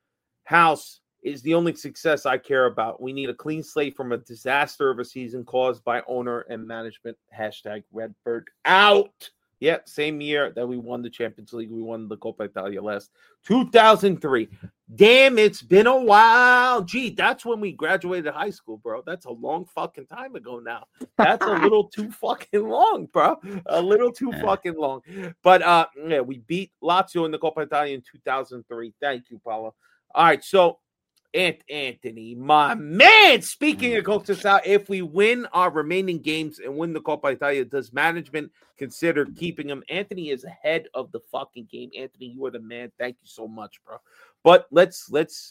house is the only success I care about. We need a clean slate from a disaster of a season caused by owner and management. # Redbird out. Yeah, same year that we won the Champions League. We won the Coppa Italia last 2003. Damn, it's been a while. Gee, that's when we graduated high school, bro. That's a long fucking time ago now. That's a little too fucking long, bro. A little too fucking long. But yeah, we beat Lazio in the Coppa Italia in 2003. Thank you, Paolo. All right, so Anthony, my man, speaking of Coach, if we win our remaining games and win the Coppa Italia, does management consider keeping him? Anthony is ahead of the fucking game. Anthony, you are the man. Thank you so much, bro. But let's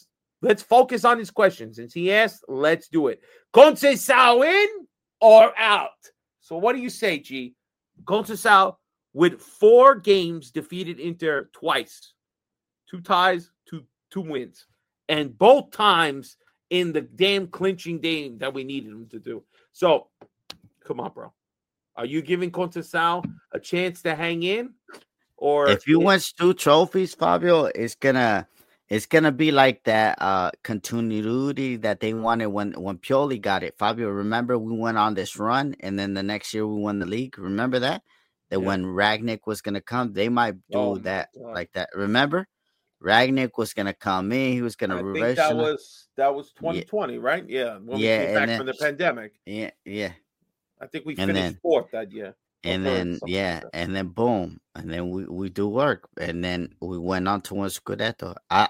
focus on his questions. Since he asked, let's do it. Conceição in or out? So what do you say, G? Conceição with 4 games defeated Inter twice. 2 ties, 2 wins. And both times in the damn clinching game that we needed him to do. So, come on, bro. Are you giving Conceição a chance to hang in? Or if you win 2 trophies, Fabio, it's gonna be like that continuity that they wanted when Pioli got it. Fabio, remember we went on this run, and then the next year we won the league. Remember that? When Ragnick was gonna come, they might do that like that. Remember? Ragnick was gonna come in. He was gonna reverse. That was 2020, right? Yeah. When we came back from the pandemic. Yeah. I think we finished 4th that year. And then boom, and then we do work, and then we went on to win Scudetto.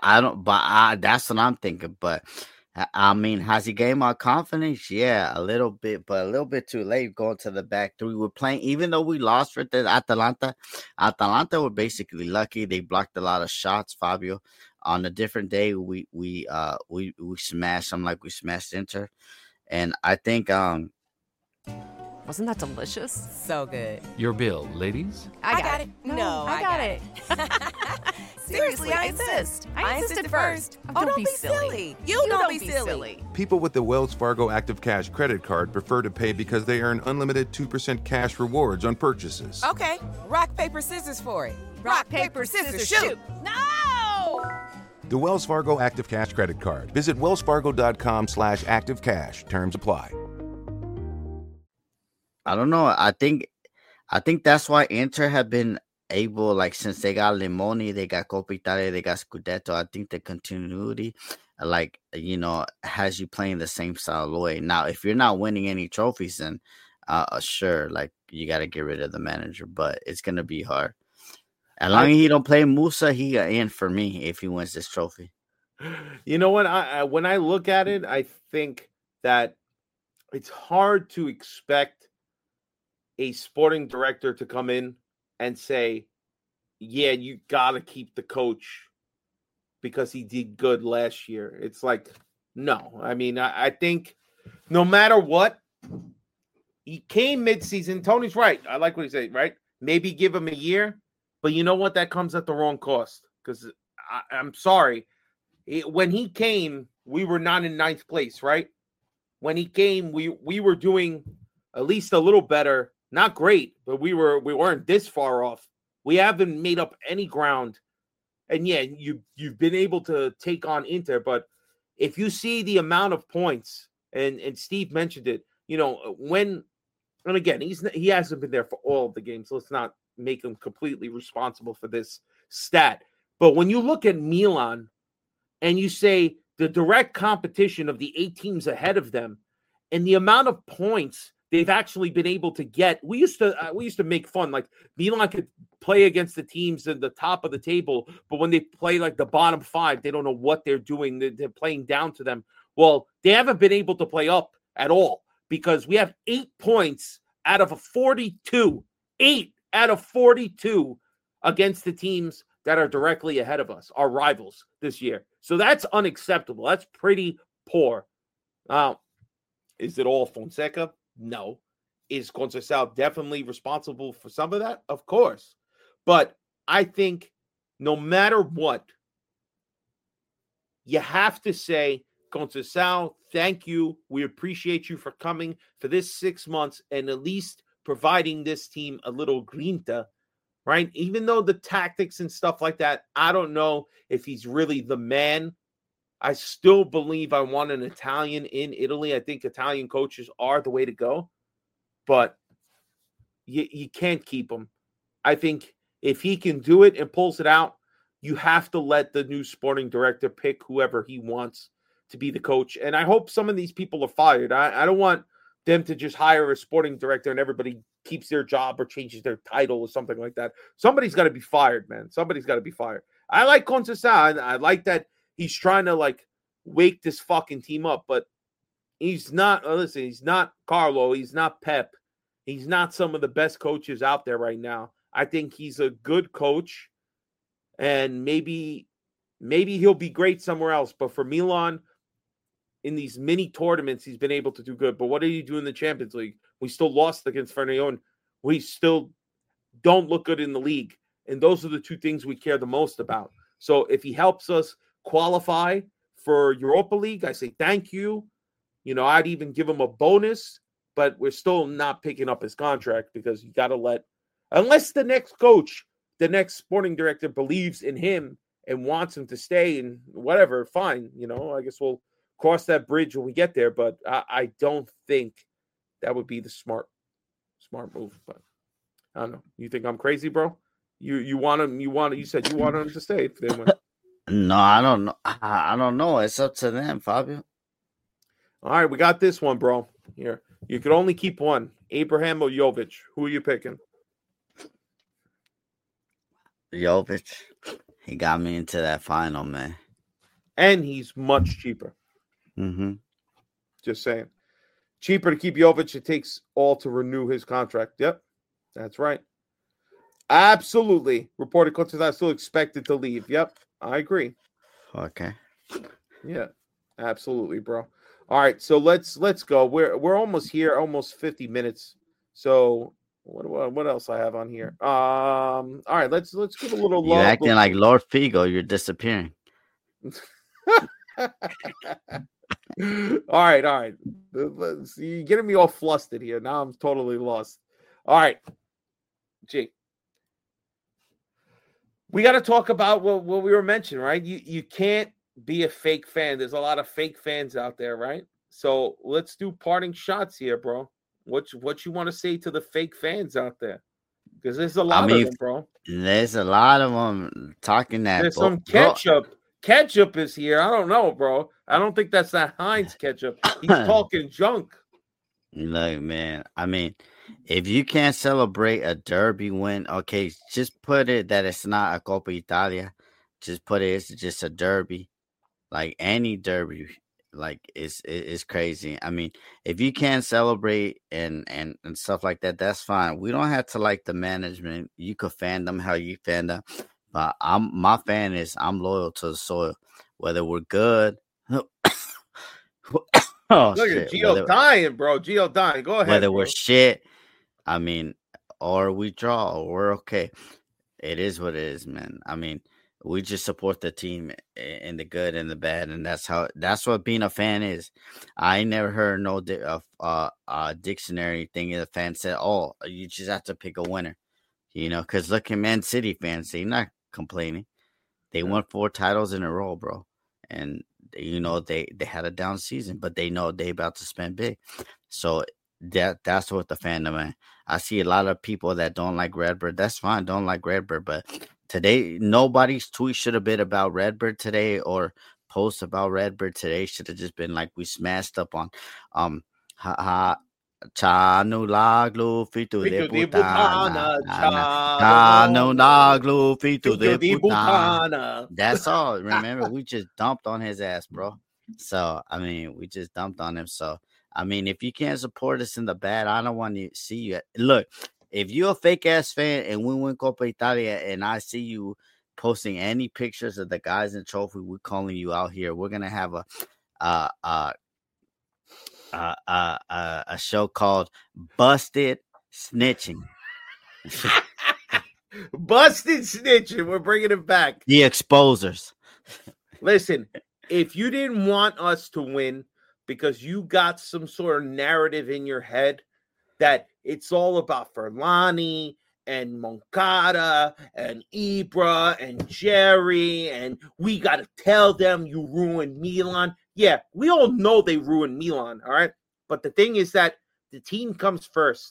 That's what I'm thinking. But I mean, has he gained my confidence? Yeah, a little bit, but a little bit too late going to the back 3. We're playing, even though we lost for the Atalanta. Atalanta were basically lucky. They blocked a lot of shots, Fabio. On a different day, we smashed them like we smashed Inter. And I think wasn't that delicious? So good. Your bill, ladies? I got it. No, I got it. Seriously, I insist. I insisted first. Don't be silly. You don't be silly. People with the Wells Fargo Active Cash credit card prefer to pay because they earn unlimited 2% cash rewards on purchases. Okay, rock, paper, scissors for it. Rock, paper, scissors, shoot. No! The Wells Fargo Active Cash credit card. Visit wellsfargo.com/activecash. Terms apply. I don't know. I think that's why Inter have been able, like, since they got Limoni, they got Coppa Italia, they got Scudetto. I think the continuity, like, has you playing the same style of way. Now, if you're not winning any trophies, then sure, like, you got to get rid of the manager, but it's gonna be hard. As long as he don't play Musa, he in for me if he wins this trophy. You know what? When I look at it, I think that it's hard to expect a sporting director to come in and say, yeah, you got to keep the coach because he did good last year. It's like, no. I mean, I think no matter what, he came midseason. Tony's right. I like what he said, right? Maybe give him a year, But you know what? That comes at the wrong cost. Because I'm sorry. When he came, we were not in 9th place, right? When he came, we were doing at least a little better. Not great, but we weren't this far off. We haven't made up any ground. And yeah, you've been able to take on Inter, but if you see the amount of points, and Steve mentioned it, and again, he hasn't been there for all of the games. So let's not make him completely responsible for this stat. But when you look at Milan and you say the direct competition of the 8 teams ahead of them and the amount of points they've actually been able to get, we used to make fun, like Milan could play against the teams at the top of the table, but when they play like the bottom 5, they don't know what they're doing. They're playing down to them. Well, they haven't been able to play up at all because we have 8 points out of 42. 8 out of 42 against the teams that are directly ahead of us, our rivals this year. So that's unacceptable. That's pretty poor. Is it all Fonseca? No. Is Conceição definitely responsible for some of that? Of course. But I think no matter what, you have to say, Conceição, thank you. We appreciate you for coming for this 6 months and at least providing this team a little grinta, right? Even though the tactics and stuff like that, I don't know if he's really the man. I still believe I want an Italian in Italy. I think Italian coaches are the way to go, but you can't keep him. I think if he can do it and pulls it out, you have to let the new sporting director pick whoever he wants to be the coach. And I hope some of these people are fired. I don't want them to just hire a sporting director and everybody keeps their job or changes their title or something like that. Somebody's got to be fired, man. Somebody's got to be fired. I like Conceição. I like that he's trying to like wake this fucking team up, but he's not, listen, he's not Carlo. He's not Pep. He's not some of the best coaches out there right now. I think he's a good coach and maybe he'll be great somewhere else. But for Milan, in these mini tournaments, he's been able to do good. But what did he do in the Champions League? We still lost against Frosinone. We still don't look good in the league. And those are the 2 things we care the most about. So if he helps us qualify for Europa League, I say thank you. I'd even give him a bonus, but we're still not picking up his contract because you got to let, unless the next coach, the next sporting director believes in him and wants him to stay and whatever, fine. I guess we'll cross that bridge when we get there, but I don't think that would be the smart move. But I don't know. You think I'm crazy, bro? You want him? You said you want him to stay if they win. No, I don't know. I don't know. It's up to them, Fabio. All right, we got this one, bro. Here, you could only keep one. Abraham or Jovic? Who are you picking? Jovic. He got me into that final, man. And he's much cheaper. Mm-hmm. Just saying. Cheaper to keep Jovic. It takes all to renew his contract. Yep, that's right. Absolutely. Reported Conceição still expected to leave. Yep, I agree. Okay. Yeah, absolutely, bro. All right, so let's go. We're almost here, almost 50 minutes. So what else I have on here? All right, let's give a little love. You're acting like Lord Figo. You're disappearing. All right. You're getting me all flustered here. Now I'm totally lost. All right, G. We got to talk about what we were mentioning, right? You can't be a fake fan. There's a lot of fake fans out there, right? So let's do parting shots here, bro. What you want to say to the fake fans out there? Because there's a lot of them, bro. There's a lot of them talking that. There's some ketchup. Ketchup is here. I don't know, bro. I don't think that's that Heinz ketchup. He's talking junk. Look, man. I mean, if you can't celebrate a derby win, okay, just put it that it's not a Coppa Italia. Just put it, it's just a derby. Like any derby, like it's crazy. I mean, if you can't celebrate and stuff like that, that's fine. We don't have to like the management. You could fan them how you fan them. But I'm loyal to the soil. Whether we're good. Look at Gio dying, bro. Gio dying. Go ahead. Whether we're shit, I mean, or we draw, or we're okay. It is what it is, man. I mean, we just support the team in the good and the bad, and that's what being a fan is. I ain't never heard no dictionary thing. The fan said, "Oh, you just have to pick a winner," because look at Man City fans, they're not complaining. They won 4 titles in a row, bro, and they had a down season, but they know they about to spend big. So that's what the fandom is. I see a lot of people that don't like Redbird. That's fine, don't like Redbird, but today nobody's tweet should have been about Redbird today, or post about Redbird today should have just been like we smashed up on Chanu laglu fitu de putana. Chanu laglu fitu de putana. That's all. Remember, we just dumped on his ass, bro. So I mean, we just dumped on him. So I mean, if you can't support us in the bad, I don't want to see you. Look, if you're a fake ass fan and we win Copa Italia and I see you posting any pictures of the guys in trophy, we're calling you out here. We're gonna have a show called Busted Snitching. Busted Snitching. We're bringing it back. The Exposers. Listen, if you didn't want us to win because you got some sort of narrative in your head that it's all about Furlani and Moncada and Ibra and Jerry, and we got to tell them you ruined Milan. Yeah, we all know they ruined Milan, all right? But the thing is that the team comes first.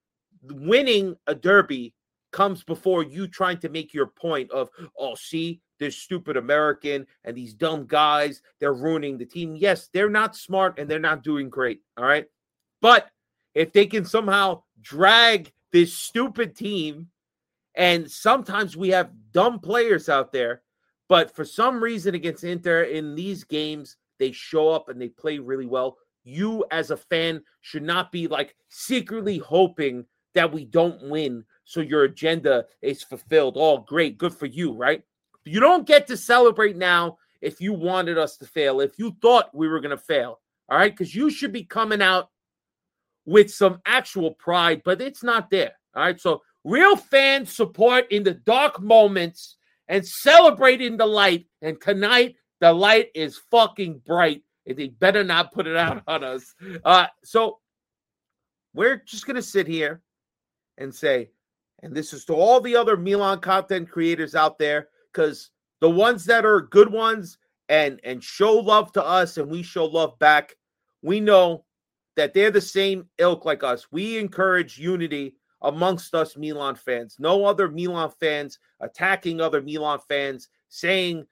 Winning a derby comes before you trying to make your point of, oh, see, this stupid American and these dumb guys, they're ruining the team. Yes, they're not smart and they're not doing great, all right? But if they can somehow drag this stupid team, and sometimes we have dumb players out there, but for some reason against Inter in these games, they show up and they play really well. You as a fan should not be like secretly hoping that we don't win so your agenda is fulfilled. Oh, great. Good for you, right? You don't get to celebrate now if you wanted us to fail, if you thought we were going to fail, all right? Because you should be coming out with some actual pride, but it's not there, all right? So real fan support in the dark moments and celebrate in the light. And tonight, the light is fucking bright, and they better not put it out on us. So we're just going to sit here and say, and this is to all the other Milan content creators out there, because the ones that are good ones and show love to us and we show love back, we know that they're the same ilk like us. We encourage unity amongst us Milan fans. No other Milan fans attacking other Milan fans, saying,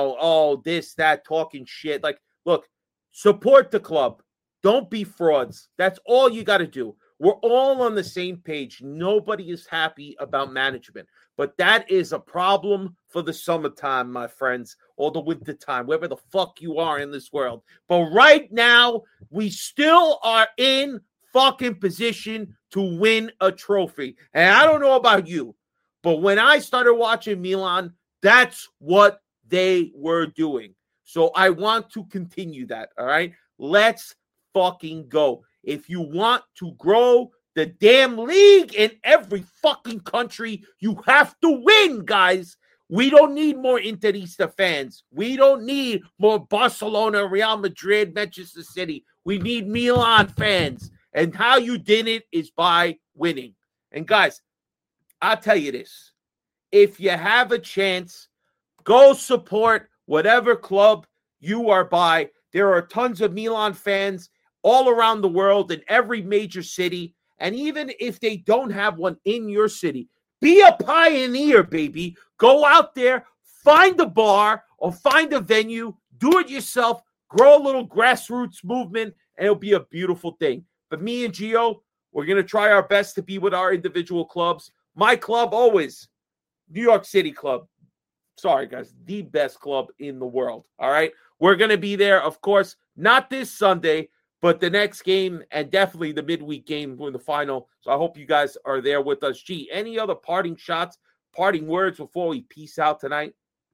oh, this, that, talking shit. Like, look, support the club. Don't be frauds. That's all you got to do. We're all on the same page. Nobody is happy about management. But that is a problem for the summertime, my friends, or the winter time, wherever the fuck you are in this world. But right now, we still are in fucking position to win a trophy. And I don't know about you, but when I started watching Milan, that's what they were doing. So I want to continue that, all right? Let's fucking go. If you want to grow the damn league in every fucking country, you have to win, guys. We don't need more Interista fans. We don't need more Barcelona, Real Madrid, Manchester City. We need Milan fans. And how you did it is by winning. And guys, I'll tell you this. If you have a chance, go support whatever club you are by. There are tons of Milan fans all around the world in every major city. And even if they don't have one in your city, be a pioneer, baby. Go out there, find a bar or find a venue, do it yourself, grow a little grassroots movement, and it'll be a beautiful thing. But me and Gio, we're going to try our best to be with our individual clubs. My club always, New York City Club. Sorry, guys, the best club in the world, all right? We're going to be there, of course, not this Sunday, but the next game and definitely the midweek game in the final. So I hope you guys are there with us. Gee, any other parting shots, parting words before we peace out tonight?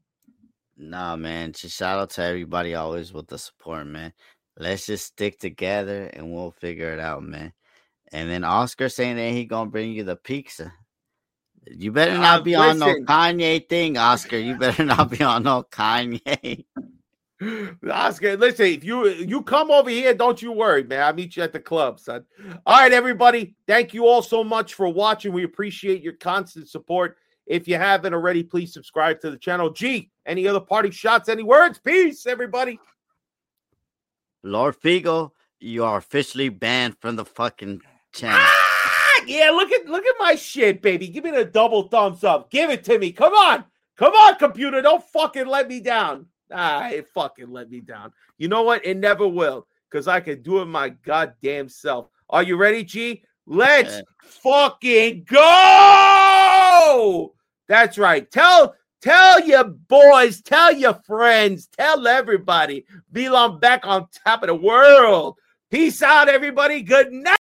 Nah, man. Just shout out to everybody always with the support, man. Let's just stick together and we'll figure it out, man. And then Oscar saying that he going to bring you the pizza. You better not be on no Kanye thing, Oscar. You better not be on no Kanye. Oscar, listen, if you come over here, don't you worry, man. I'll meet you at the club, son. All right, everybody. Thank you all so much for watching. We appreciate your constant support. If you haven't already, please subscribe to the channel. G, any other party shots, any words? Peace, everybody. Lord Figo, you are officially banned from the fucking channel. Yeah, look at my shit, baby. Give me the double thumbs up. Give it to me. Come on, computer. Don't fucking let me down. It fucking let me down. You know what? It never will, because I can do it my goddamn self. Are you ready, G? Let's fucking go. That's right. Tell your boys, tell your friends, tell everybody. Milan back on top of the world. Peace out, everybody. Good night.